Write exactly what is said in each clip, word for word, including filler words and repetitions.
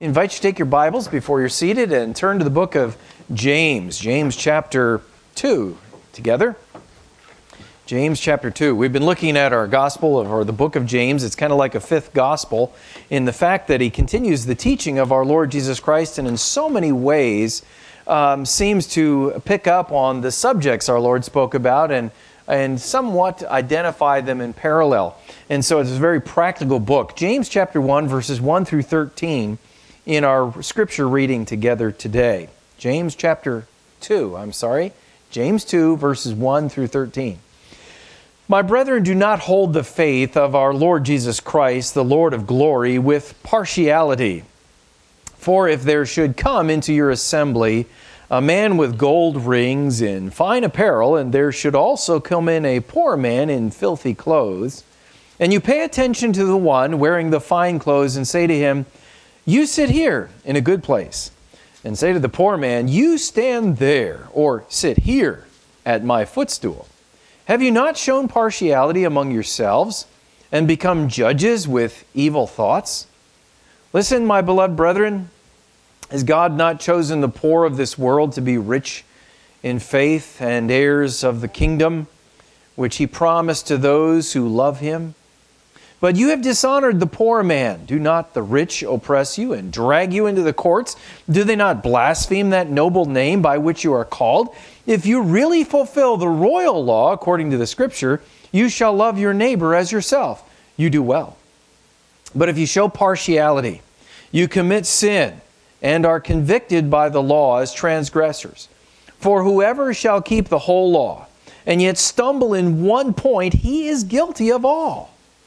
I invite you to take your Bibles before you're seated and turn to the book of James, James chapter two together. James chapter two. We've been looking at our gospel, or the book of James. It's kind of like a fifth gospel in the fact that he continues the teaching of our Lord Jesus Christ, and in so many ways um, seems to pick up on the subjects our Lord spoke about and and somewhat identify them in parallel. And so it's a very practical book. James chapter one, verses one through thirteen in our scripture reading together today. James chapter two, I'm sorry. James two, verses one through thirteen. My brethren, do not hold the faith of our Lord Jesus Christ, the Lord of glory, with partiality. For if there should come into your assembly a man with gold rings in fine apparel, and there should also come in a poor man in filthy clothes, and you pay attention to the one wearing the fine clothes and say to him, you sit here in a good place, and say to the poor man, you stand there, or sit here at my footstool. Have you not shown partiality among yourselves, and become judges with evil thoughts? Listen, my beloved brethren, has God not chosen the poor of this world to be rich in faith and heirs of the kingdom, which he promised to those who love him? But you have dishonored the poor man. Do not the rich oppress you and drag you into the courts? Do they not blaspheme that noble name by which you are called? If you really fulfill the royal law according to the Scripture, you shall love your neighbor as yourself. You do well. But if you show partiality, you commit sin and are convicted by the law as transgressors. For whoever shall keep the whole law and yet stumble in one point, he is guilty of all.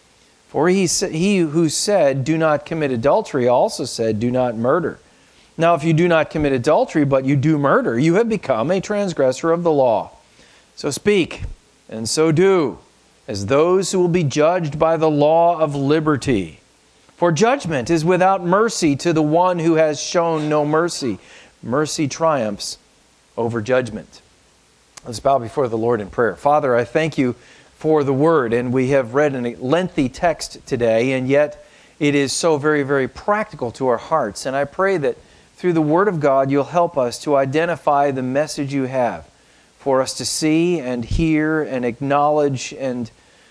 For he, he who said, do not commit adultery, also said, do not murder. Now if you do not commit adultery, but you do murder, you have become a transgressor of the law. So speak, and so do, as those who will be judged by the law of liberty. For judgment is without mercy to the one who has shown no mercy. Mercy triumphs over judgment. Let's bow before the Lord in prayer. Father, I thank you for the Word, and we have read a lengthy text today, and yet it is so very, very practical to our hearts. And I pray that through the Word of God, you'll help us to identify the message you have for us to see and hear and acknowledge and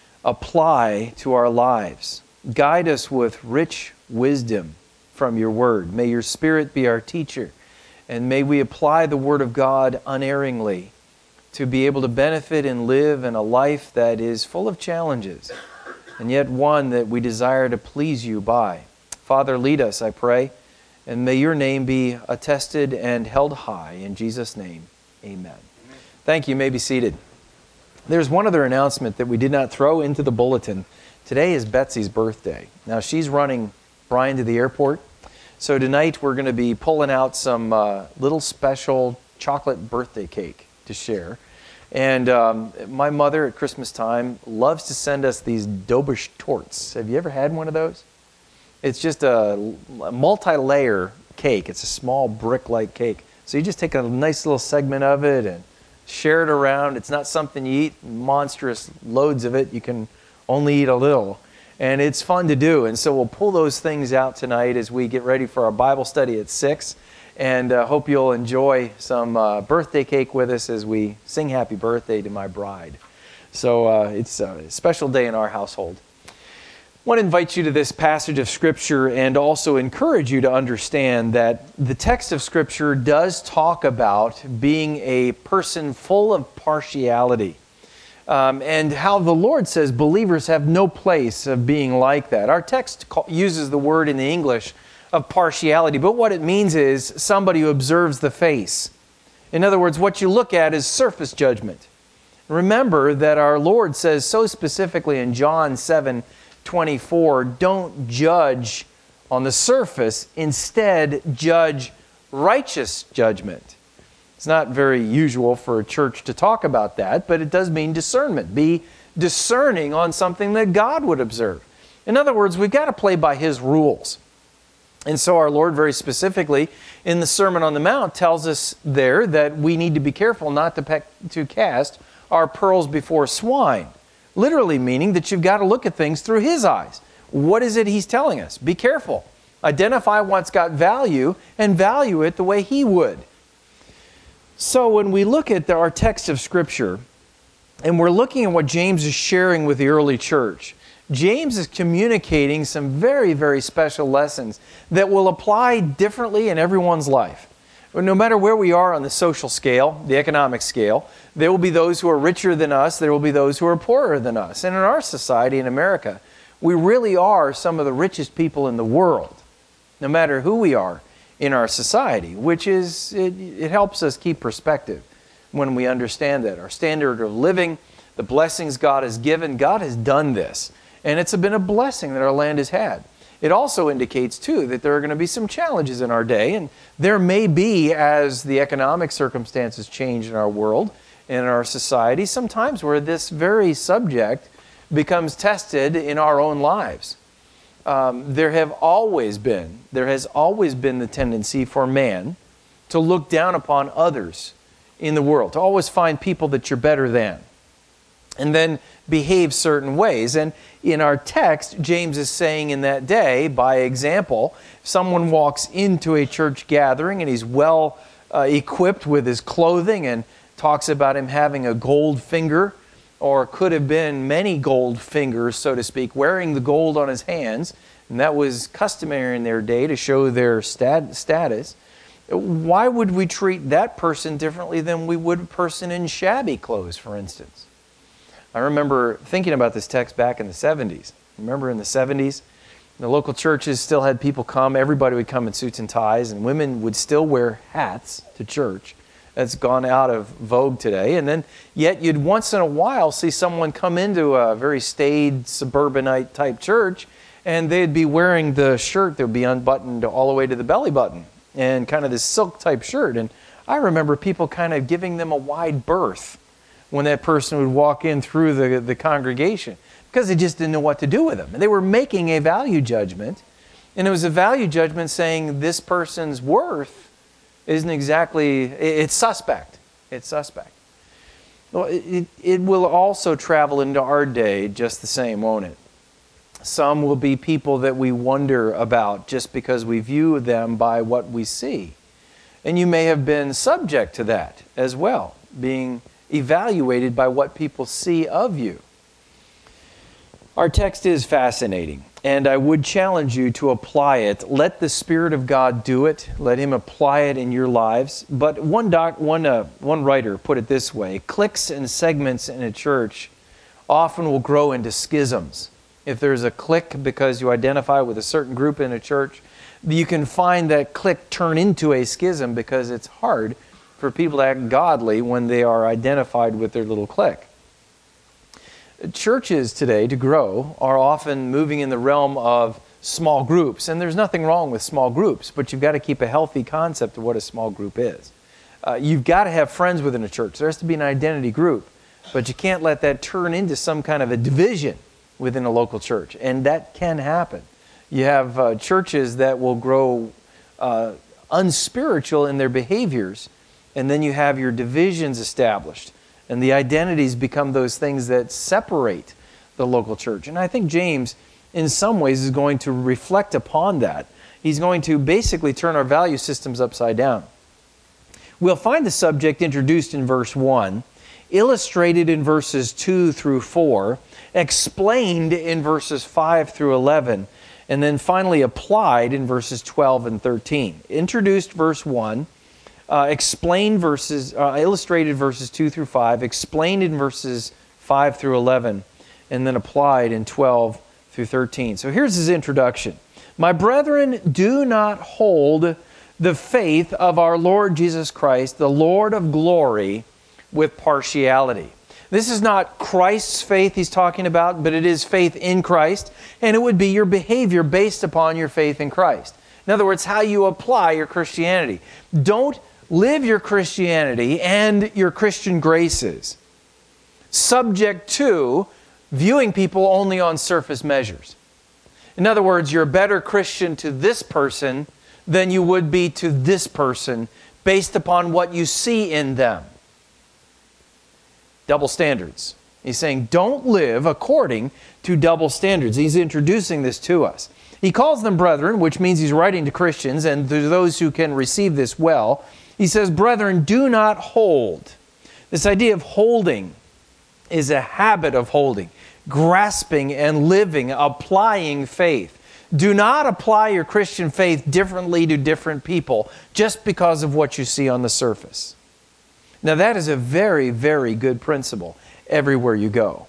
apply to our lives. Guide us with rich wisdom from your Word. May your Spirit be our teacher, and may we apply the Word of God unerringly to be able to benefit and live in a life that is full of challenges, and yet one that we desire to please you by. Father, lead us, I pray, and may your name be attested and held high. In Jesus' name, amen. Amen. Thank you. You may be seated. There's one other announcement that we did not throw into the bulletin. Today is Betsy's birthday. Now, she's running Brian to the airport, so tonight we're going to be pulling out some uh, little special chocolate birthday cake to share. And um, my mother at Christmas time loves to send us these Dobish torts. Have you ever had one of those? It's just a multi-layer cake. It's a small brick-like cake. So you just take a nice little segment of it and share it around. It's not something you eat monstrous loads of it. You can only eat a little. And it's fun to do. And so we'll pull those things out tonight as we get ready for our Bible study at six. And I uh, hope you'll enjoy some uh, birthday cake with us as we sing happy birthday to my bride. So uh, it's a special day in our household. I want to invite you to this passage of Scripture and also encourage you to understand that the text of Scripture does talk about being a person full of partiality. Um, and how the Lord says believers have no place of being like that. Our text uses the word in the English of partiality, but what it means is somebody who observes the face. In other words, what you look at is surface judgment. Remember that our Lord says so specifically in John seven twenty-four, don't judge on the surface, instead judge righteous judgment. It's not very usual for a church to talk about that, but it does mean discernment. Be discerning on something that God would observe. In other words, we've got to play by His rules. And so our Lord very specifically in the Sermon on the Mount tells us there that we need to be careful not to, peck, to cast our pearls before swine. Literally meaning that you've got to look at things through His eyes. What is it He's telling us? Be careful Identify what's got value and value it the way He would. So when we look at the, our text of Scripture, and we're looking at what James is sharing with the early church, James is communicating some very, very special lessons that will apply differently in everyone's life. No matter where we are on the social scale, the economic scale, there will be those who are richer than us, there will be those who are poorer than us. And in our society, in America, we really are some of the richest people in the world, no matter who we are in our society, which is, it, it helps us keep perspective when we understand that. Our standard of living, the blessings God has given, God has done this. And it's been a blessing that our land has had. It also indicates, too, that there are going to be some challenges in our day, and there may be, as the economic circumstances change in our world and in our society, sometimes where this very subject becomes tested in our own lives. Um, there have always been, there has always been the tendency for man to look down upon others in the world, to always find people that you're better than, and then behave certain ways. And in our text, James is saying in that day, by example, if someone walks into a church gathering and he's well uh, equipped with his clothing and talks about him having a gold finger, or could have been many gold fingers, so to speak, wearing the gold on his hands, and that was customary in their day to show their stat- status, why would we treat that person differently than we would a person in shabby clothes, for instance? I remember thinking about this text back in the seventies. Remember in the seventies, the local churches still had people come. Everybody would come in suits and ties, and women would still wear hats to church. That's gone out of vogue today. And then, yet you'd once in a while see someone come into a very staid, suburbanite type church, and they'd be wearing the shirt that would be unbuttoned all the way to the belly button, and kind of this silk type shirt. And I remember people kind of giving them a wide berth when that person would walk in through the, the congregation, because they just didn't know what to do with them. And they were making a value judgment, and it was a value judgment saying this person's worth isn't exactly, it's suspect. It's suspect. Well, it, it will also travel into our day just the same, won't it? Some will be people that we wonder about just because we view them by what we see. And you may have been subject to that as well, being evaluated by what people see of you. Our text is fascinating, and I would challenge you to apply it. Let the Spirit of God do it. Let Him apply it in your lives. But one doc, one uh, one writer put it this way: cliques and segments in a church often will grow into schisms. If there's a clique because you identify with a certain group in a church, you can find that clique turn into a schism because it's hard for people to act godly when they are identified with their little clique. Churches today, to grow, are often moving in the realm of small groups. And there's nothing wrong with small groups, but you've got to keep a healthy concept of what a small group is. Uh, you've got to have friends within a church. There has to be an identity group. But you can't let that turn into some kind of a division within a local church. And that can happen. You have uh, churches that will grow uh, unspiritual in their behaviors, and then you have your divisions established. And the identities become those things that separate the local church. And I think James, in some ways, is going to reflect upon that. He's going to basically turn our value systems upside down. We'll find the subject introduced in verse one, illustrated in verses two through four, explained in verses five through eleven, and then finally applied in verses twelve and thirteen. Introduced verse one, Uh, explained verses, uh, illustrated verses two through five, explained in verses five through eleven, and then applied in twelve through thirteen. So here's his introduction. My brethren, do not hold the faith of our Lord Jesus Christ, the Lord of glory, with partiality. This is not Christ's faith he's talking about, but it is faith in Christ, and it would be your behavior based upon your faith in Christ. In other words, how you apply your Christianity. Don't live your Christianity and your Christian graces subject to viewing people only on surface measures. In other words, you're a better Christian to this person than you would be to this person based upon what you see in them. Double standards. He's saying don't live according to double standards. He's introducing this to us. He calls them brethren, which means he's writing to Christians and to those who can receive this well. He says, brethren, do not hold. This idea of holding is a habit of holding, grasping and living, applying faith. Do not apply your Christian faith differently to different people just because of what you see on the surface. Now that is a very, very good principle everywhere you go.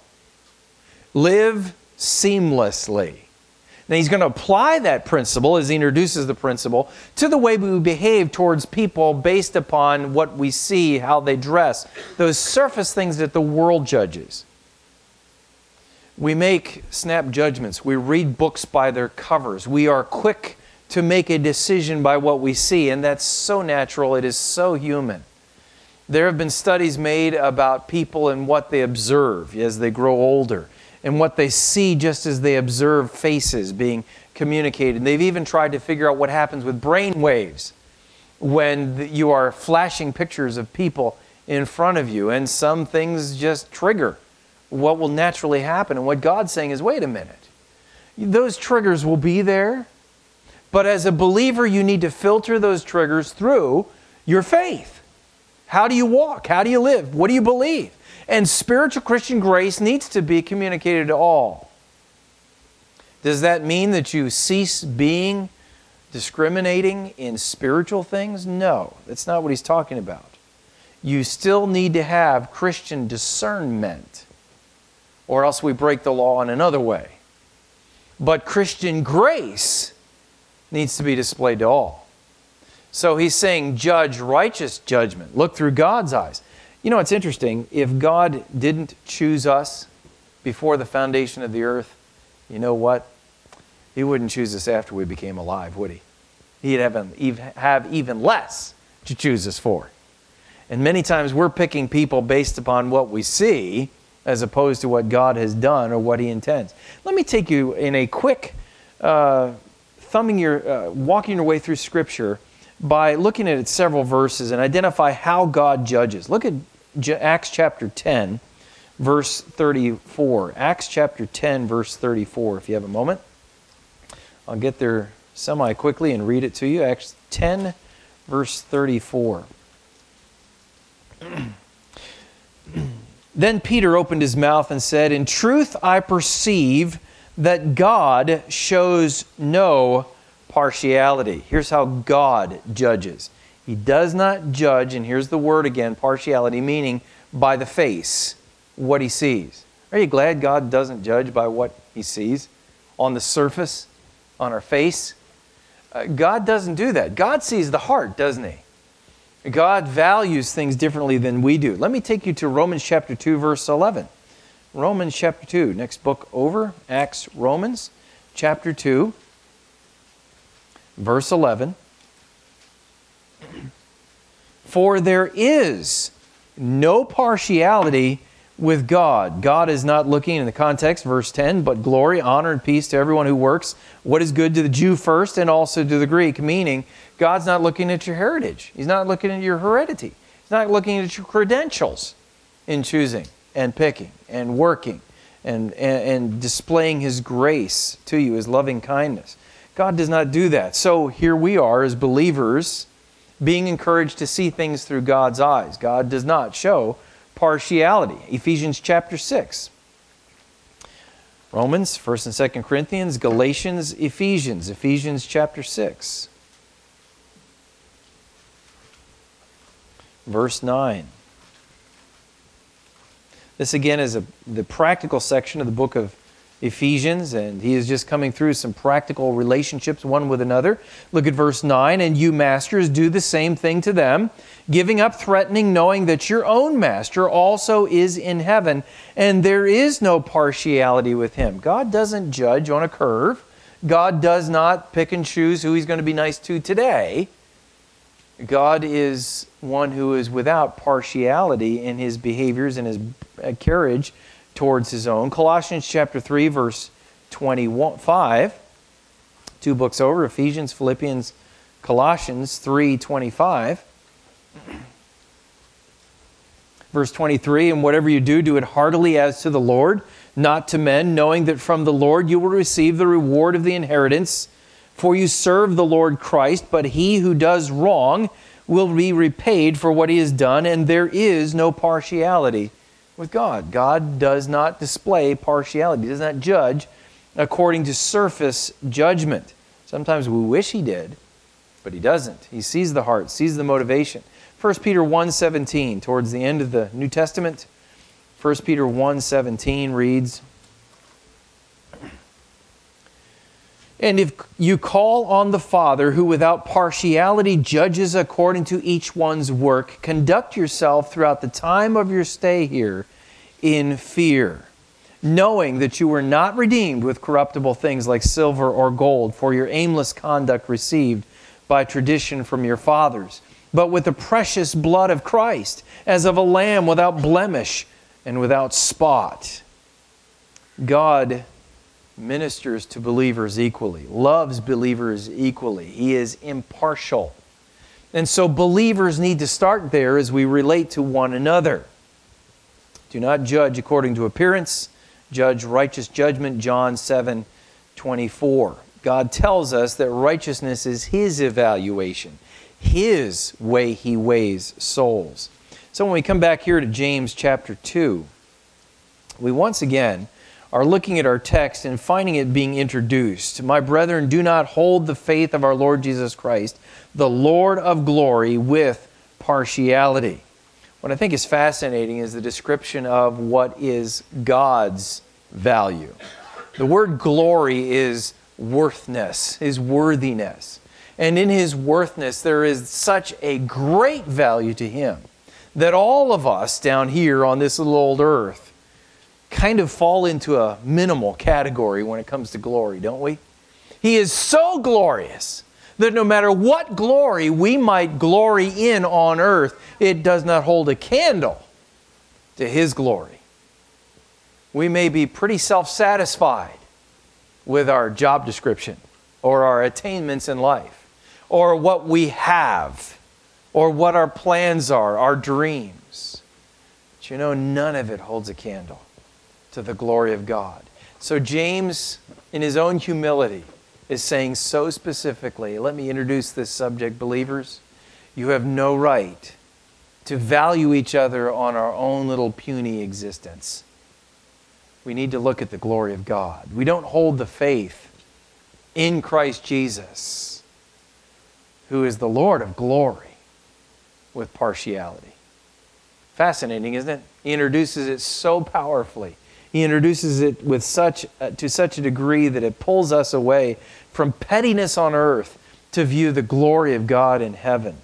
Live seamlessly. Now he's going to apply that principle as he introduces the principle to the way we behave towards people based upon what we see, how they dress, those surface things that the world judges. We make snap judgments. We read books by their covers. We are quick to make a decision by what we see, and that's so natural. It is so human. There have been studies made about people and what they observe as they grow older, and what they see just as they observe faces being communicated. They've even tried to figure out what happens with brain waves when you are flashing pictures of people in front of you, and some things just trigger what will naturally happen. And what God's saying is, wait a minute. Those triggers will be there, but as a believer, you need to filter those triggers through your faith. How do you walk? How do you live? What do you believe? And spiritual Christian grace needs to be communicated to all. Does that mean that you cease being discriminating in spiritual things? No, that's not what he's talking about. You still need to have Christian discernment, or else we break the law in another way. But Christian grace needs to be displayed to all. So he's saying judge righteous judgment. Look through God's eyes. You know, it's interesting. If God didn't choose us before the foundation of the earth, you know what? He wouldn't choose us after we became alive, would He? He'd have, have even less to choose us for. And many times we're picking people based upon what we see as opposed to what God has done or what He intends. Let me take you in a quick uh, thumbing your, uh, walking your way through Scripture by looking at several verses and identify how God judges. Look at Acts chapter ten, verse thirty-four. Acts chapter ten, verse thirty-four, if you have a moment. I'll get there semi-quickly and read it to you. Acts ten, verse thirty-four. Then Peter opened his mouth and said, in truth I perceive that God shows no partiality. Here's how God judges. He does not judge, and here's the word again, partiality, meaning by the face, what He sees. Are you glad God doesn't judge by what He sees on the surface, on our face? Uh, God doesn't do that. God sees the heart, doesn't He? God values things differently than we do. Let me take you to Romans chapter two, verse eleven. Romans chapter two, next book over, Acts, Romans chapter two, verse eleven. For there is no partiality with God. God is not looking in the context, verse ten, but glory, honor, and peace to everyone who works what is good to the Jew first and also to the Greek, meaning God's not looking at your heritage. He's not looking at your heredity. He's not looking at your credentials in choosing and picking and working and, and, and displaying His grace to you, His loving kindness. God does not do that. So here we are as believers being encouraged to see things through God's eyes. God does not show partiality. Ephesians chapter six. Romans, First and Second Corinthians, Galatians, Ephesians. Ephesians chapter six. Verse nine. This again is a, the practical section of the book of Ephesians, and he is just coming through some practical relationships one with another. Look at verse nine. And you masters, do the same thing to them, giving up threatening, knowing that your own master also is in heaven, and there is no partiality with Him. God doesn't judge on a curve. God does not pick and choose who He's going to be nice to today. God is one who is without partiality in His behaviors and His carriage towards His own. Colossians chapter three, verse twenty-five. Two books over, Ephesians, Philippians, Colossians three twenty-five. Verse twenty-three, and whatever you do, do it heartily as to the Lord, not to men, knowing that from the Lord you will receive the reward of the inheritance. For you serve the Lord Christ, but he who does wrong will be repaid for what he has done, and there is no partiality with God. God does not display partiality. He does not judge according to surface judgment. Sometimes we wish he did, but he doesn't. He sees the heart, sees the motivation. First Peter one seventeen, towards the end of the New Testament, First Peter one seventeen reads, "And if you call on the Father, who without partiality judges according to each one's work, conduct yourself throughout the time of your stay here in fear, knowing that you were not redeemed with corruptible things like silver or gold for your aimless conduct received by tradition from your fathers, but with the precious blood of Christ, as of a lamb without blemish and without spot." God ministers to believers equally, loves believers equally. He is impartial. And so believers need to start there as we relate to one another. Do not judge according to appearance, judge righteous judgment, John seven twenty-four. God tells us that righteousness is His evaluation, His way He weighs souls. So when we come back here to James chapter two, we once again are looking at our text and finding it being introduced. "My brethren, do not hold the faith of our Lord Jesus Christ, the Lord of glory, with partiality." What I think is fascinating is the description of what is God's value. The word glory is worthness, His worthiness. And in His worthness, there is such a great value to Him that all of us down here on this little old earth kind of fall into a minimal category when it comes to glory, don't we? He is so glorious that no matter what glory we might glory in on earth, it does not hold a candle to His glory. We may be pretty self-satisfied with our job description or our attainments in life or what we have or what our plans are, our dreams. But you know, none of it holds a candle to the glory of God. So James, in his own humility, is saying so specifically, let me introduce this subject, believers. You have no right to value each other on our own little puny existence. We need to look at the glory of God. We don't hold the faith in Christ Jesus, who is the Lord of glory, with partiality. Fascinating, isn't it? He introduces it so powerfully. He introduces it with such uh, to such a degree that it pulls us away from pettiness on earth to view the glory of God in heaven.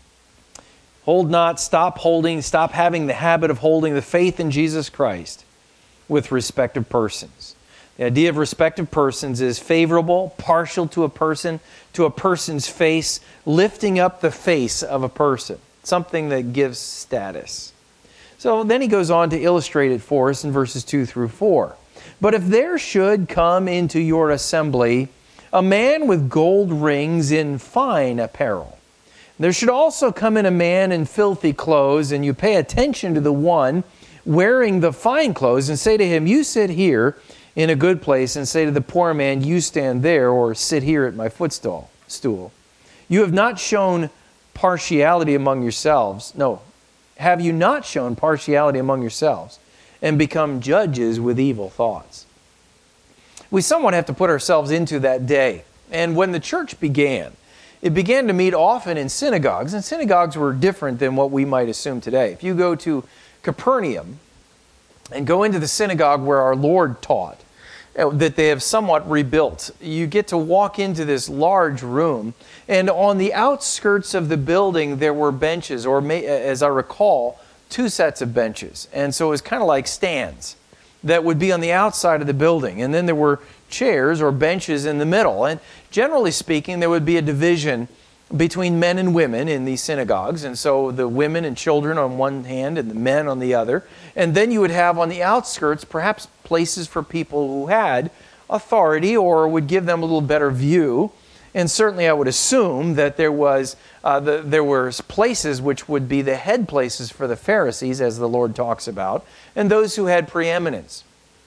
Hold not, stop holding, stop having the habit of holding the faith in Jesus Christ with respect of persons. The idea of respect of persons is favorable, partial to a person, to a person's face, lifting up the face of a person, something that gives status. So then he goes on to illustrate it for us in verses two through four. "But if there should come into your assembly a man with gold rings in fine apparel, there should also come in a man in filthy clothes, and you pay attention to the one wearing the fine clothes, and say to him, 'You sit here in a good place,' and say to the poor man, 'You stand there,' or 'Sit here at my footstool stool. You have not shown partiality among yourselves." No. "Have you not shown partiality among yourselves and become judges with evil thoughts?" We somewhat have to put ourselves into that day. And when the church began, it began to meet often in synagogues, and synagogues were different than what we might assume today. If you go to Capernaum and go into the synagogue where our Lord taught, that they have somewhat rebuilt, you get to walk into this large room, and on the outskirts of the building there were benches, or may, as I recall, two sets of benches. And so it was kind of like stands that would be on the outside of the building. And then there were chairs or benches in the middle. And generally speaking, there would be a division between men and women in these synagogues. And so the women and children on one hand and the men on the other. And then you would have on the outskirts perhaps places for people who had authority or would give them a little better view. And certainly I would assume that there was uh, the, there were places which would be the head places for the Pharisees, as the Lord talks about, and those who had preeminence.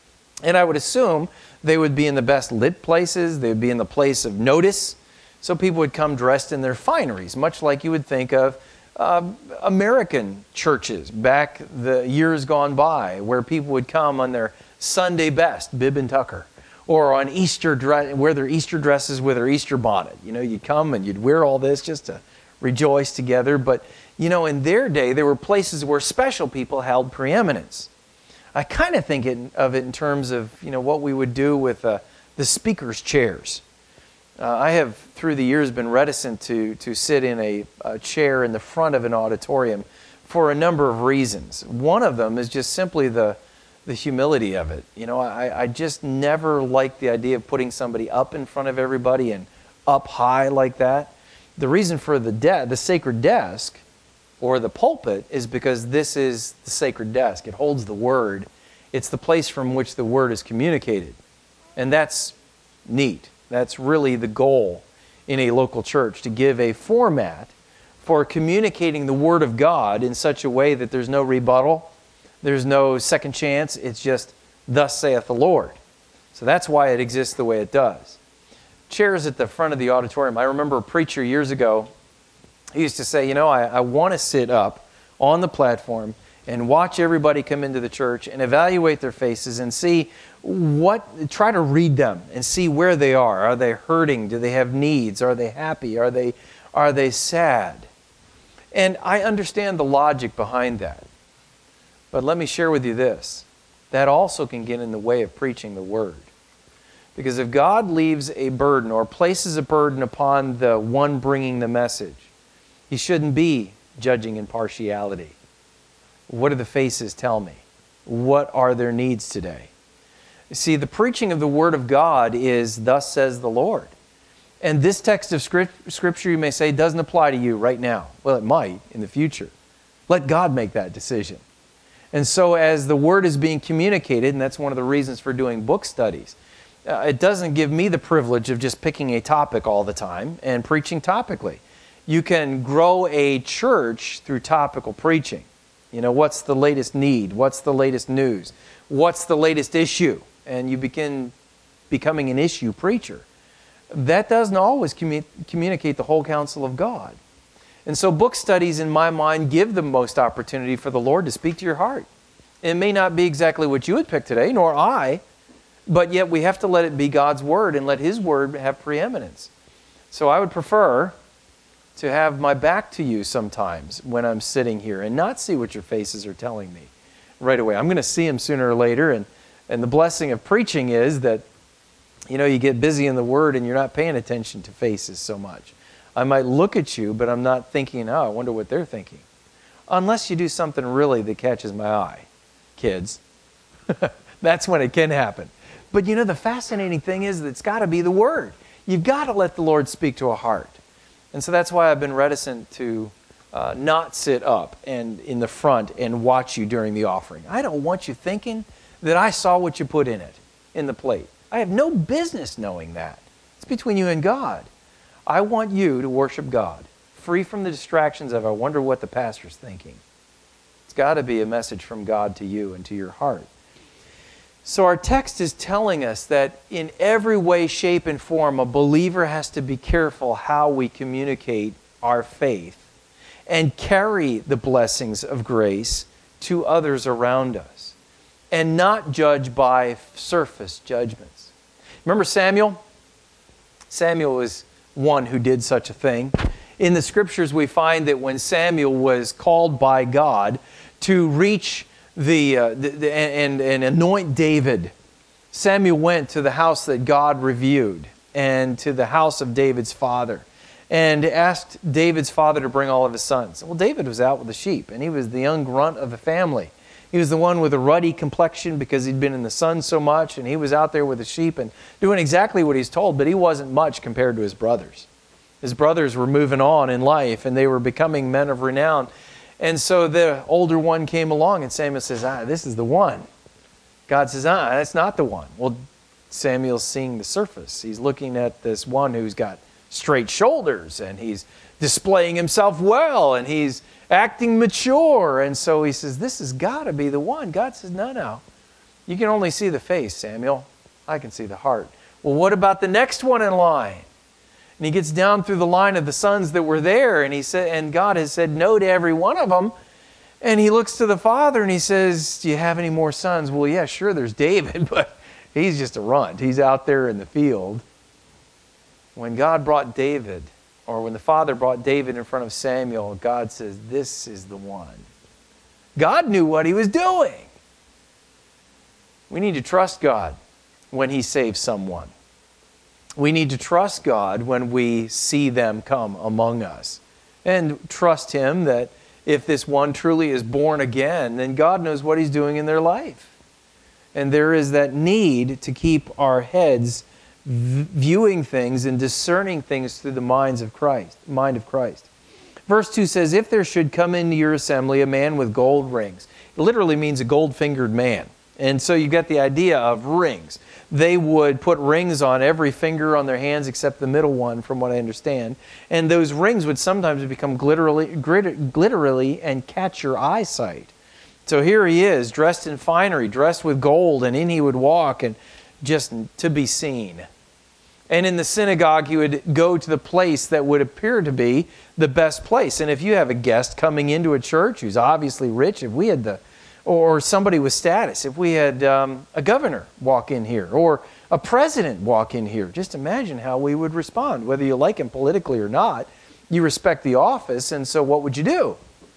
And I would assume they would be in the best lit places. They would be in the place of notice. So people would come dressed in their fineries, much like you would think of uh, American churches back the years gone by, where people would come on their Sunday best, bib and tucker, or on Easter dress, wear their Easter dresses with their Easter bonnet. You know, you'd come and you'd wear all this just to rejoice together. But, you know, in their day, there were places where special people held preeminence. I kind of think it, of it in terms of, you know, what we would do with uh, the speaker's chairs. Uh, I have, through the years, been reticent to, to sit in a, a chair in the front of an auditorium for a number of reasons. One of them is just simply the, the humility of it. You know, I, I just never liked the idea of putting somebody up in front of everybody and up high like that. The reason for the, de- the sacred desk or the pulpit is because this is the sacred desk. It holds the Word. It's the place from which the Word is communicated. And that's neat. That's really the goal in a local church, to give a format for communicating the Word of God in such a way that there's no rebuttal, there's no second chance. It's just, thus saith the Lord. So that's why it exists the way it does. Chairs at the front of the auditorium. I remember a preacher years ago, he used to say, you know, I, I want to sit up on the platform and watch everybody come into the church and evaluate their faces and see what, try to read them and see where they are. Are they hurting? Do they have needs? Are they happy? Are they, are they sad? And I understand the logic behind that. But let me share with you this. That also can get in the way of preaching the Word. Because if God leaves a burden or places a burden upon the one bringing the message, He shouldn't be judging impartiality. What do the faces tell me? What are their needs today? You see, the preaching of the Word of God is, thus says the Lord. And this text of Scripture, you may say, doesn't apply to you right now. Well, it might in the future. Let God make that decision. And so as the Word is being communicated, and that's one of the reasons for doing book studies, uh, it doesn't give me the privilege of just picking a topic all the time and preaching topically. You can grow a church through topical preaching. You know, what's the latest need? What's the latest news? What's the latest issue? And you begin becoming an issue preacher. That doesn't always commu- communicate the whole counsel of God. And so book studies, in my mind, give the most opportunity for the Lord to speak to your heart. It may not be exactly what you would pick today, nor I, but yet we have to let it be God's Word and let His Word have preeminence. So I would prefer to have my back to you sometimes when I'm sitting here and not see what your faces are telling me right away. I'm going to see them sooner or later, and, and the blessing of preaching is that, you know, you get busy in the Word and you're not paying attention to faces so much. I might look at you, but I'm not thinking, oh, I wonder what they're thinking. Unless you do something really that catches my eye, kids. That's when it can happen. But you know, the fascinating thing is that it's got to be the Word. You've got to let the Lord speak to a heart. And so that's why I've been reticent to uh, not sit up and in the front and watch you during the offering. I don't want you thinking that I saw what you put in it, in the plate. I have no business knowing that. It's between you and God. I want you to worship God, free from the distractions of, I wonder what the pastor's thinking. It's got to be a message from God to you and to your heart. So our text is telling us that in every way, shape, and form, a believer has to be careful how we communicate our faith and carry the blessings of grace to others around us, and not judge by surface judgments. Remember Samuel? Samuel was one who did such a thing. In the Scriptures, we find that when Samuel was called by God to reach the, uh, the, the and, and anoint David, Samuel went to the house that God reviewed and to the house of David's father and asked David's father to bring all of his sons. Well, David was out with the sheep, and he was the young grunt of the family. He was the one with a ruddy complexion because he'd been in the sun so much, and he was out there with the sheep and doing exactly what he's told, but he wasn't much compared to his brothers. His brothers were moving on in life, and they were becoming men of renown. And so the older one came along, and Samuel says, ah, this is the one. God says, ah, that's not the one. Well, Samuel's seeing the surface. He's looking at this one who's got straight shoulders, and he's displaying himself well, and he's acting mature. And so he says, this has got to be the one. God says, no, no. You can only see the face, Samuel. I can see the heart. Well, what about the next one in line? And he gets down through the line of the sons that were there, and he said, and God has said no to every one of them. And he looks to the father and he says, do you have any more sons? Well, yeah, sure, there's David, but he's just a runt. He's out there in the field. When God brought David, or when the father brought David in front of Samuel, God says, this is the one. God knew what he was doing. We need to trust God when he saves someone. We need to trust God when we see them come among us. And trust him that if this one truly is born again, then God knows what he's doing in their life. And there is that need to keep our heads v- viewing things and discerning things through the minds of Christ, mind of Christ. Verse two says, if there should come into your assembly a man with gold rings. It literally means a gold-fingered man. And so you get the idea of rings. They would put rings on every finger on their hands except the middle one, from what I understand. And those rings would sometimes become glitterly, glitter, glitterly and catch your eyesight. So here he is, dressed in finery, dressed with gold, and in he would walk, and just to be seen. And in the synagogue, he would go to the place that would appear to be the best place. And if you have a guest coming into a church who's obviously rich, if we had the or somebody with status, if we had um, a governor walk in here, or a president walk in here, just imagine how we would respond. Whether you like him politically or not, you respect the office, and so what would you do?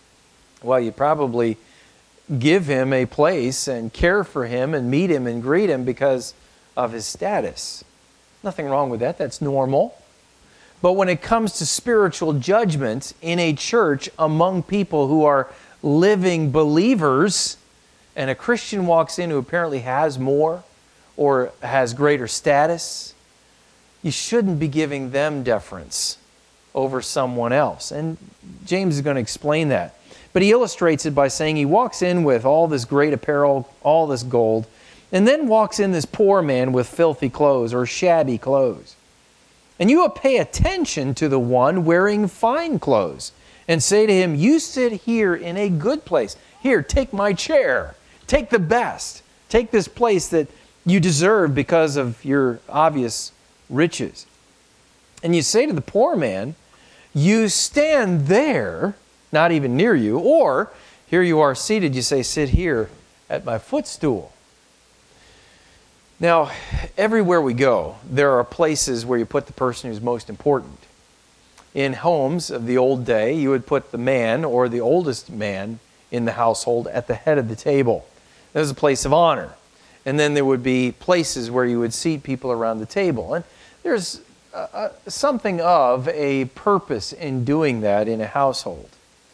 Well, you'd probably give him a place and care for him and meet him and greet him because of his status. Nothing wrong with that. That's normal. But when it comes to spiritual judgment in a church among people who are living believers, and a Christian walks in who apparently has more or has greater status, you shouldn't be giving them deference over someone else. And James is going to explain that. But he illustrates it by saying he walks in with all this great apparel, all this gold, and then walks in this poor man with filthy clothes or shabby clothes. And you will pay attention to the one wearing fine clothes and say to him, you sit here in a good place. Here, take my chair. Take the best. Take this place that you deserve because of your obvious riches. And you say to the poor man, you stand there, not even near you, or here you are seated, you say, sit here at my footstool. Now, everywhere we go, there are places where you put the person who's most important. In homes of the old day, you would put the man or the oldest man in the household at the head of the table. That was a place of honor. And then there would be places where you would seat people around the table. And there's uh, something of a purpose in doing that in a household.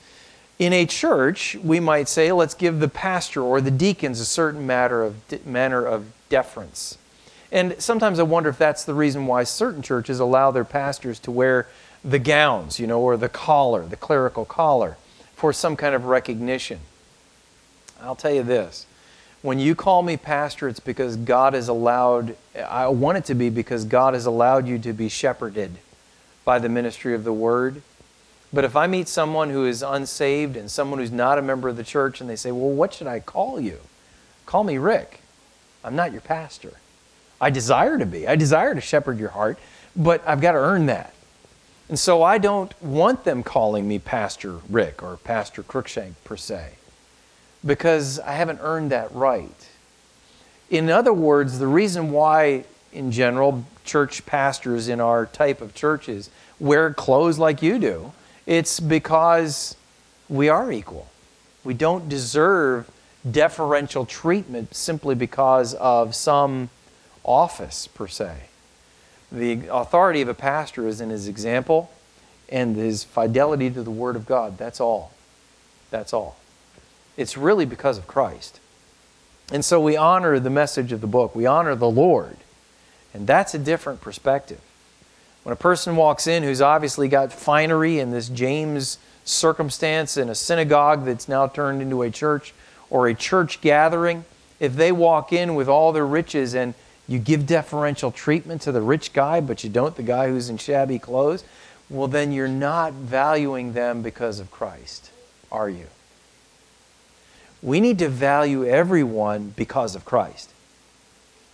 In a church, we might say, let's give the pastor or the deacons a certain matter of de- manner of deference. And sometimes I wonder if that's the reason why certain churches allow their pastors to wear the gowns, you know, or the collar, the clerical collar, for some kind of recognition. I'll tell you this. When you call me pastor, it's because God has allowed, I want it to be because God has allowed you to be shepherded by the ministry of the Word. But if I meet someone who is unsaved and someone who's not a member of the church and they say, well, what should I call you? Call me Rick. I'm not your pastor. I desire to be. I desire to shepherd your heart, but I've got to earn that. And so I don't want them calling me Pastor Rick or Pastor Crookshank per se, because I haven't earned that right. In other words, the reason why, in general, church pastors in our type of churches wear clothes like you do, it's because we are equal. We don't deserve deferential treatment simply because of some office per se. The authority of a pastor is in his example and his fidelity to the Word of God. That's all. That's all. It's really because of Christ. And so we honor the message of the book. We honor the Lord. And that's a different perspective. When a person walks in who's obviously got finery in this James circumstance in a synagogue that's now turned into a church or a church gathering, if they walk in with all their riches and you give deferential treatment to the rich guy, but you don't the guy who's in shabby clothes, well, then you're not valuing them because of Christ, are you? We need to value everyone because of Christ.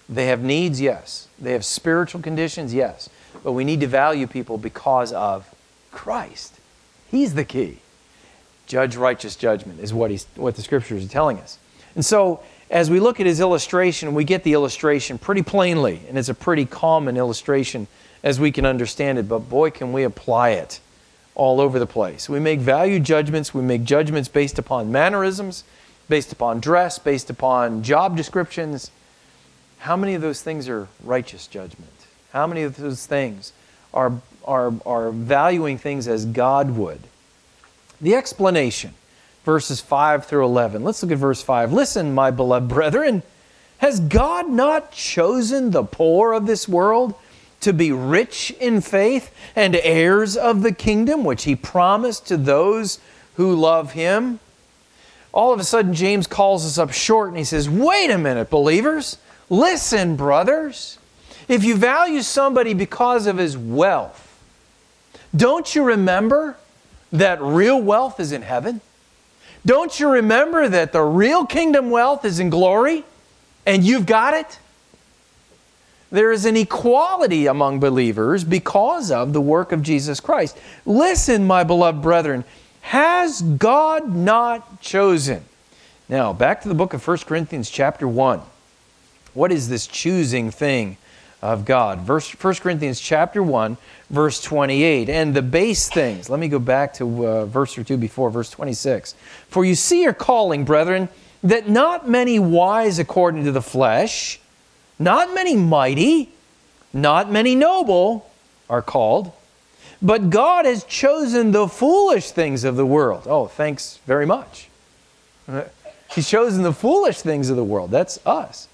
They have needs, yes. They have spiritual conditions, yes. But we need to value people because of Christ. He's the key. Judge righteous judgment is what, he's, what the Scriptures are telling us. And so, as we look at his illustration, we get the illustration pretty plainly. And it's a pretty common illustration as we can understand it. But boy, can we apply it all over the place. We make value judgments. We make judgments based upon mannerisms, based upon dress, based upon job descriptions. How many of those things are righteous judgment? How many of those things are, are, are valuing things as God would? The explanation, verses five through eleven. Let's look at verse five. Listen, my beloved brethren, has God not chosen the poor of this world to be rich in faith and heirs of the kingdom which He promised to those who love Him? All of a sudden, James calls us up short and he says, wait a minute, believers. Listen, brothers. If you value somebody because of his wealth, don't you remember that real wealth is in heaven? Don't you remember that the real kingdom wealth is in glory and you've got it? There is an equality among believers because of the work of Jesus Christ. Listen, my beloved brethren, has God not chosen? Now, back to the book of First Corinthians chapter one. What is this choosing thing of God? Verse, First Corinthians chapter one, verse twenty-eight. And the base things. Let me go back to a verse or two before, verse twenty-six. For you see your calling, brethren, that not many wise according to the flesh, not many mighty, not many noble are called, but God has chosen the foolish things of the world. Oh, thanks very much. He's chosen the foolish things of the world. That's us.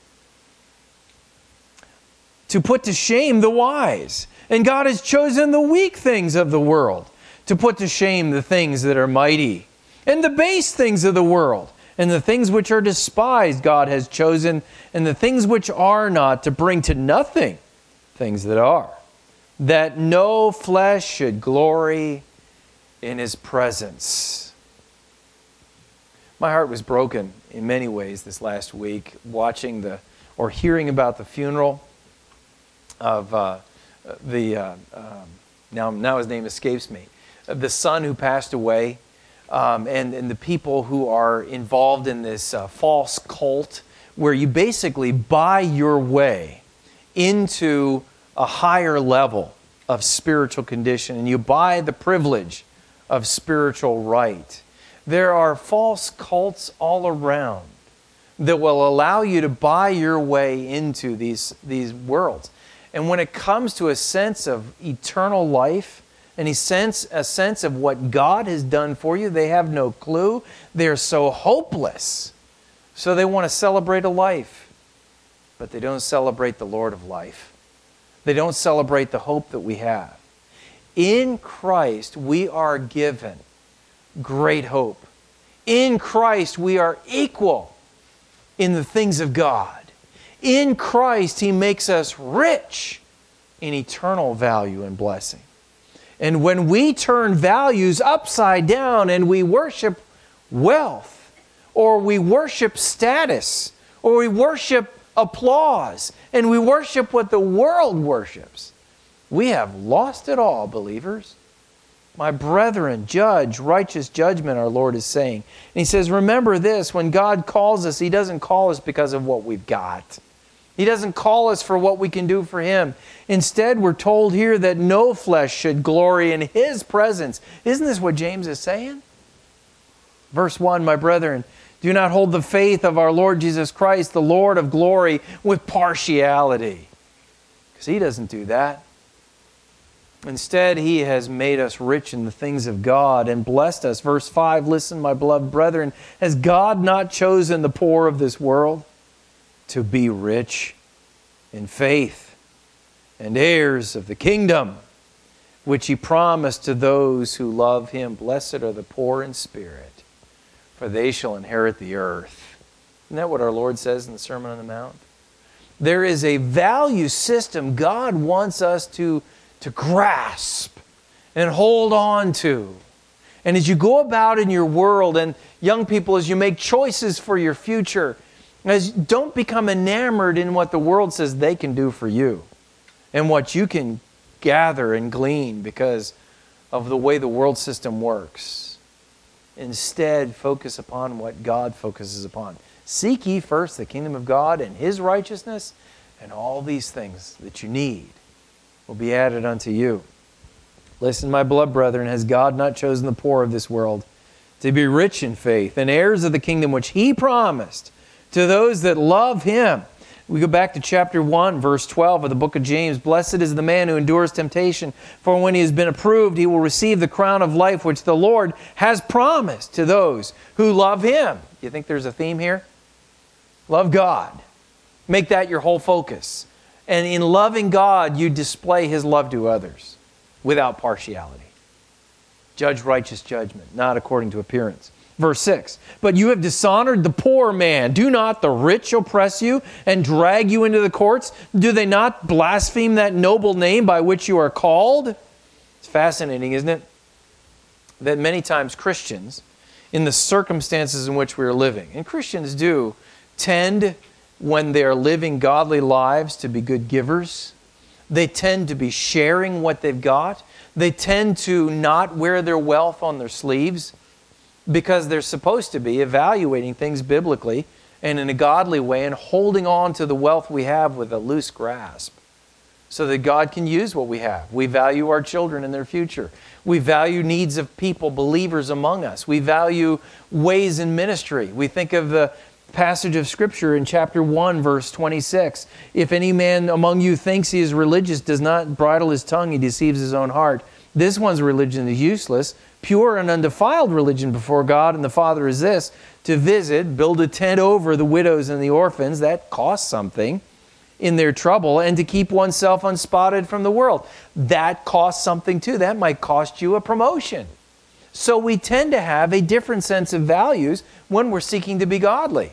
To put to shame the wise. And God has chosen the weak things of the world to put to shame the things that are mighty. And the base things of the world. And the things which are despised God has chosen, and the things which are not, to bring to nothing things that are, that no flesh should glory in His presence. My heart was broken in many ways this last week, watching the, or hearing about the funeral of uh, the, uh, um, now, now his name escapes me, the son who passed away. Um, and, and the people who are involved in this uh, false cult where you basically buy your way into a higher level of spiritual condition and you buy the privilege of spiritual right. There are false cults all around that will allow you to buy your way into these, these worlds. And when it comes to a sense of eternal life, and he sense a sense of what God has done for you, they have no clue. They're so hopeless. So they want to celebrate a life, but they don't celebrate the Lord of life. They don't celebrate the hope that we have. In Christ, we are given great hope. In Christ, we are equal in the things of God. In Christ, He makes us rich in eternal value and blessing. And when we turn values upside down and we worship wealth, or we worship status, or we worship applause, and we worship what the world worships, we have lost it all, believers. My brethren, judge righteous judgment, our Lord is saying. And He says, remember this, when God calls us, He doesn't call us because of what we've got. He doesn't call us for what we can do for Him. Instead, we're told here that no flesh should glory in His presence. Isn't this what James is saying? Verse one, my brethren, do not hold the faith of our Lord Jesus Christ, the Lord of glory, with partiality. Because He doesn't do that. Instead, He has made us rich in the things of God and blessed us. Verse five, listen, my beloved brethren, has God not chosen the poor of this world to be rich in faith and heirs of the kingdom, which He promised to those who love Him? Blessed are the poor in spirit, for they shall inherit the earth. Isn't that what our Lord says in the Sermon on the Mount? There is a value system God wants us to, to grasp and hold on to. And as you go about in your world, and young people, as you make choices for your future, As don't become enamored in what the world says they can do for you and what you can gather and glean because of the way the world system works. Instead, focus upon what God focuses upon. Seek ye first the kingdom of God and His righteousness, and all these things that you need will be added unto you. Listen, my beloved brethren, has God not chosen the poor of this world to be rich in faith and heirs of the kingdom which He promised to those that love Him? We go back to chapter one, verse twelve of the book of James. Blessed is the man who endures temptation, for when he has been approved, he will receive the crown of life which the Lord has promised to those who love Him. You think there's a theme here? Love God. Make that your whole focus. And in loving God, you display His love to others without partiality. Judge righteous judgment, not according to appearance. Verse six, but you have dishonored the poor man. Do not the rich oppress you and drag you into the courts? Do they not blaspheme that noble name by which you are called? It's fascinating, isn't it? That many times Christians, in the circumstances in which we are living, and Christians do tend, when they are living godly lives, to be good givers. They tend to be sharing what they've got. They tend to not wear their wealth on their sleeves, because they're supposed to be evaluating things biblically and in a godly way and holding on to the wealth we have with a loose grasp so that God can use what we have. We value our children and their future. We value needs of people, believers among us. We value ways in ministry. We think of the passage of Scripture in chapter one, verse twenty-six. If any man among you thinks he is religious, does not bridle his tongue, he deceives his own heart. This one's religion is useless. Pure and undefiled religion before God and the Father is this: to visit, build a tent over the widows and the orphans, that costs something, in their trouble, and to keep oneself unspotted from the world. That costs something too. That might cost you a promotion. So we tend to have a different sense of values when we're seeking to be godly.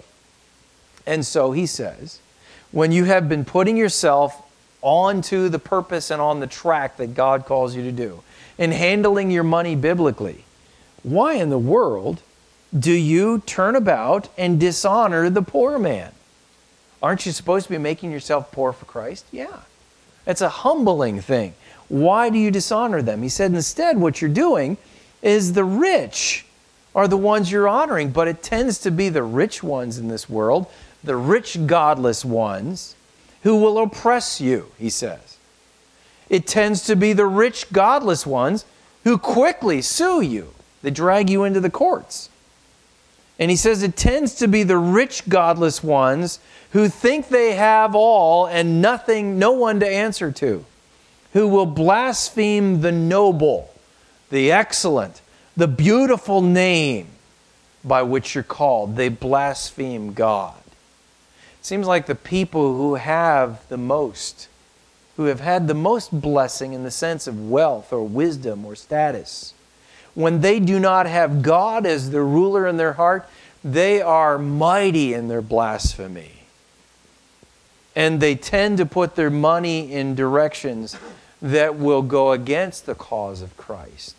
And so he says, when you have been putting yourself onto the purpose and on the track that God calls you to do, and handling your money biblically, why in the world do you turn about and dishonor the poor man? Aren't you supposed to be making yourself poor for Christ? Yeah. It's a humbling thing. Why do you dishonor them? He said, instead, what you're doing is the rich are the ones you're honoring, but it tends to be the rich ones in this world, the rich godless ones, who will oppress you, he says. It tends to be the rich, godless ones who quickly sue you. They drag you into the courts. And he says it tends to be the rich, godless ones who think they have all and nothing, no one to answer to, who will blaspheme the noble, the excellent, the beautiful name by which you're called. They blaspheme God. It seems like the people who have the most, who have had the most blessing in the sense of wealth or wisdom or status, when they do not have God as the ruler in their heart, they are mighty in their blasphemy. And they tend to put their money in directions that will go against the cause of Christ.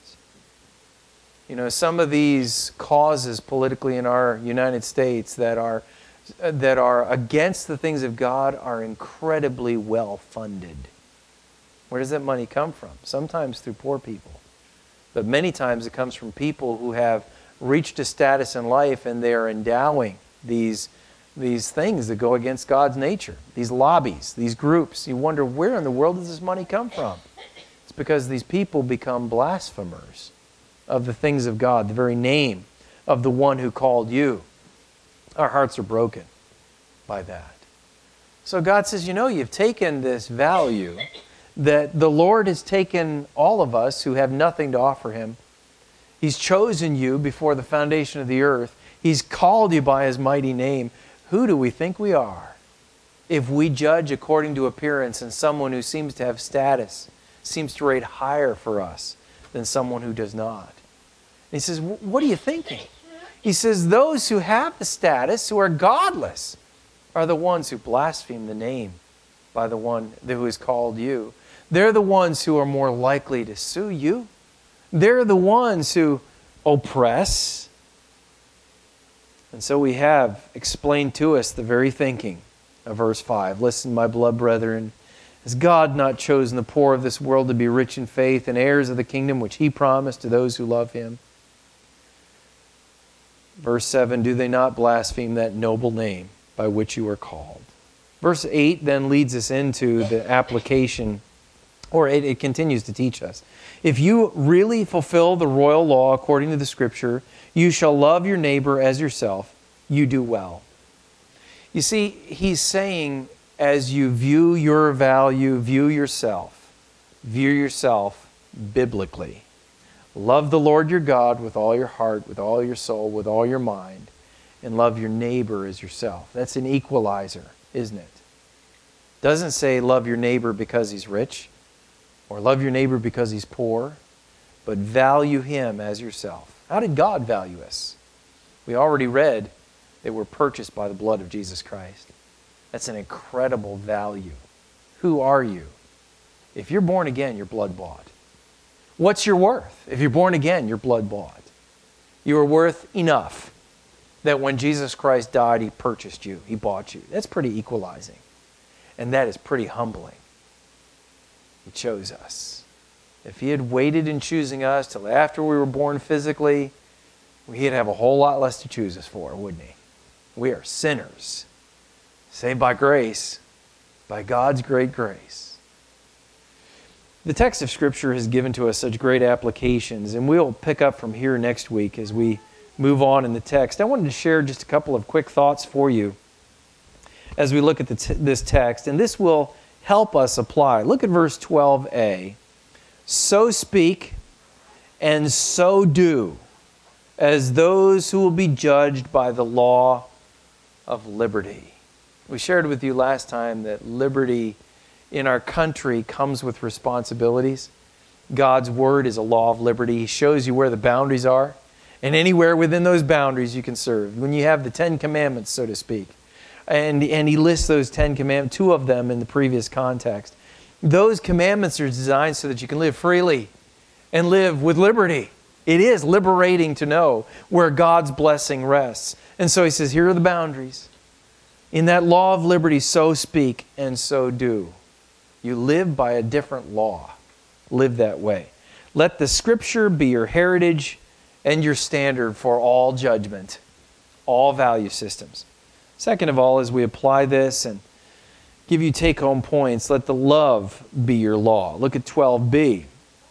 You know, some of these causes politically in our United States that are that are against the things of God are incredibly well funded. Where does that money come from? Sometimes through poor people. But many times it comes from people who have reached a status in life and they are endowing these, these things that go against God's nature. These lobbies, these groups. You wonder, where in the world does this money come from? It's because these people become blasphemers of the things of God, the very name of the one who called you. Our hearts are broken by that. So God says, you know, you've taken this value that the Lord has taken all of us who have nothing to offer Him. He's chosen you before the foundation of the earth. He's called you by His mighty name. Who do we think we are if we judge according to appearance and someone who seems to have status seems to rate higher for us than someone who does not? And he says, what are you thinking? He says, those who have the status, who are godless, are the ones who blaspheme the name by the one who has called you. They're the ones who are more likely to sue you. They're the ones who oppress. And so we have explained to us the very thinking of verse five. Listen, my beloved brethren, has God not chosen the poor of this world to be rich in faith and heirs of the kingdom which He promised to those who love Him? Verse seven, do they not blaspheme that noble name by which you are called? Verse eight then leads us into the application, or it, it continues to teach us. If you really fulfill the royal law according to the Scripture, you shall love your neighbor as yourself, you do well. You see, he's saying, as you view your value, view yourself, view yourself biblically. Love the Lord your God with all your heart, with all your soul, with all your mind, and love your neighbor as yourself. That's an equalizer, isn't it? Doesn't say love your neighbor because he's rich, or love your neighbor because he's poor, but value him as yourself. How did God value us? We already read that we're purchased by the blood of Jesus Christ. That's an incredible value. Who are you? If you're born again, you're blood bought. What's your worth? If you're born again, you're blood bought. You are worth enough that when Jesus Christ died, He purchased you. He bought you. That's pretty equalizing. And that is pretty humbling. He chose us. If He had waited in choosing us till after we were born physically, He'd have a whole lot less to choose us for, wouldn't He? We are sinners, saved by grace, by God's great grace. The text of Scripture has given to us such great applications, and we'll pick up from here next week as we move on in the text. I wanted to share just a couple of quick thoughts for you as we look at the t- this text, and this will help us apply. Look at verse twelve a. So speak and so do, as those who will be judged by the law of liberty. We shared with you last time that liberty in our country comes with responsibilities. God's Word is a law of liberty. He shows you where the boundaries are, and anywhere within those boundaries you can serve. When you have the Ten Commandments, so to speak, and, and He lists those Ten Commandments, two of them in the previous context. Those commandments are designed so that you can live freely and live with liberty. It is liberating to know where God's blessing rests. And so He says, here are the boundaries. In that law of liberty, so speak and so do. You live by a different law. Live that way. Let the Scripture be your heritage and your standard for all judgment, all value systems. Second of all, as we apply this and give you take-home points, let the love be your law. Look at twelve b.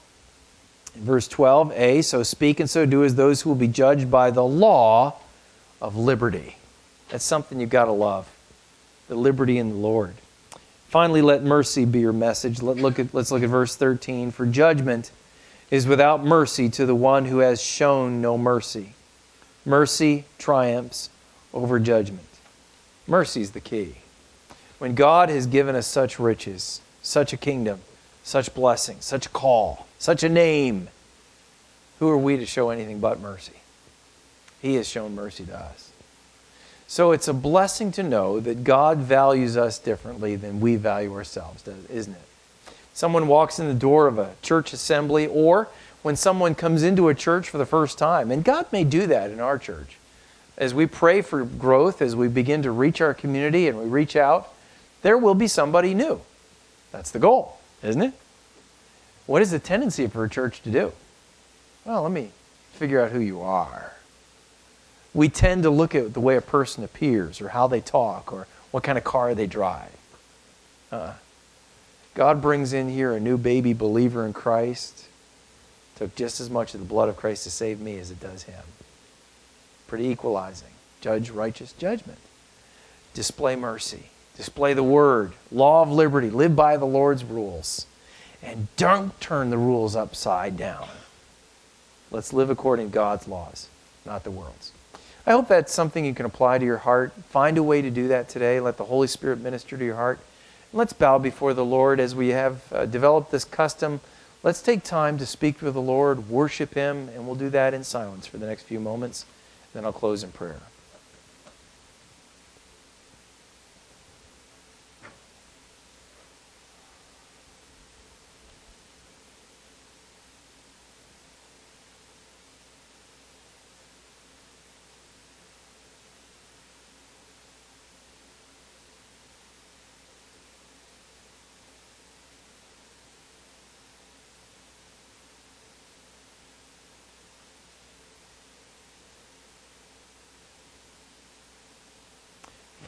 In verse twelve a, so speak and so do as those who will be judged by the law of liberty. That's something you've got to love. The liberty in the Lord. Finally, let mercy be your message. Let look at, let's look at verse thirteen. For judgment is without mercy to the one who has shown no mercy. Mercy triumphs over judgment. Mercy is the key. When God has given us such riches, such a kingdom, such blessing, such a call, such a name, who are we to show anything but mercy? He has shown mercy to us. So it's a blessing to know that God values us differently than we value ourselves, isn't it? Someone walks in the door of a church assembly, or when someone comes into a church for the first time, and God may do that in our church. As we pray for growth, as we begin to reach our community and we reach out, there will be somebody new. That's the goal, isn't it? What is the tendency for a church to do? Well, let me figure out who you are. We tend to look at the way a person appears or how they talk or what kind of car they drive. Uh, God brings in here a new baby believer in Christ. It took just as much of the blood of Christ to save me as it does him. Pretty equalizing. Judge righteous judgment. Display mercy. Display the Word. Law of liberty. Live by the Lord's rules. And don't turn the rules upside down. Let's live according to God's laws, not the world's. I hope that's something you can apply to your heart. Find a way to do that today. Let the Holy Spirit minister to your heart. Let's bow before the Lord as we have uh, developed this custom. Let's take time to speak with the Lord, worship Him, and we'll do that in silence for the next few moments. Then I'll close in prayer.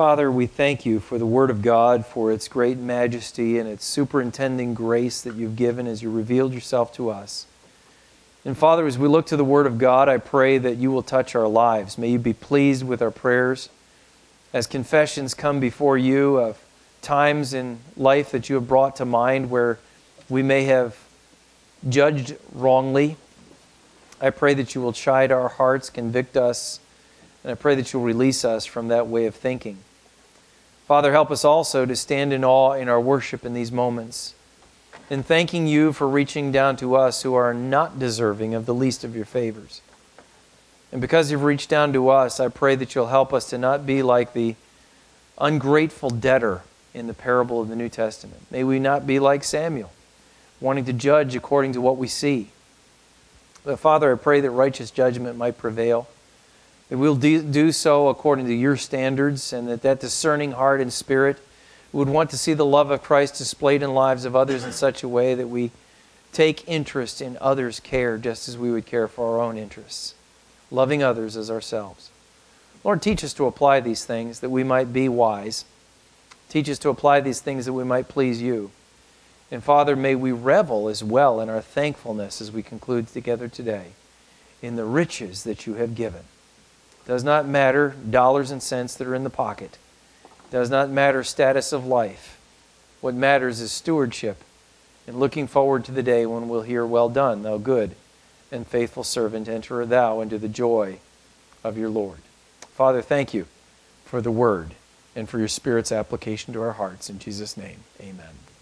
Father, we thank you for the Word of God, for its great majesty and its superintending grace that you've given as you revealed yourself to us. And Father, as we look to the Word of God, I pray that you will touch our lives. May you be pleased with our prayers. As confessions come before you of times in life that you have brought to mind where we may have judged wrongly, I pray that you will chide our hearts, convict us, and I pray that you'll release us from that way of thinking. Father, help us also to stand in awe in our worship in these moments, in thanking you for reaching down to us who are not deserving of the least of your favors. And because you've reached down to us, I pray that you'll help us to not be like the ungrateful debtor in the parable of the New Testament. May we not be like Samuel, wanting to judge according to what we see. But Father, I pray that righteous judgment might prevail, that we'll do so according to your standards, and that that discerning heart and spirit would want to see the love of Christ displayed in the lives of others in such a way that we take interest in others' care just as we would care for our own interests, loving others as ourselves. Lord, teach us to apply these things that we might be wise. Teach us to apply these things that we might please you. And Father, may we revel as well in our thankfulness as we conclude together today in the riches that you have given. It does not matter dollars and cents that are in the pocket. It does not matter status of life. What matters is stewardship and looking forward to the day when we'll hear, "Well done, thou good and faithful servant, enter thou into the joy of your Lord." Father, thank you for the Word and for your Spirit's application to our hearts. In Jesus' name, amen.